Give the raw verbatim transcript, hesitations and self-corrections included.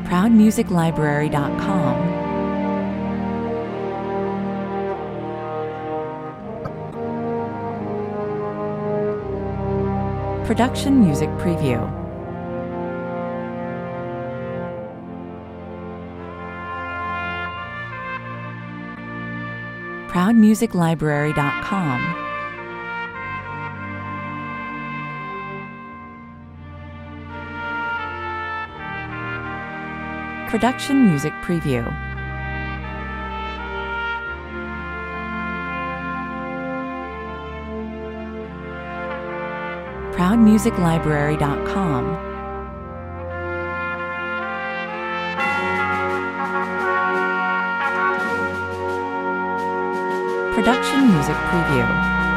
proud music library dot com, Production Music Preview. proud music library dot com, Production Music Preview. proud music library dot com, Production Music Preview.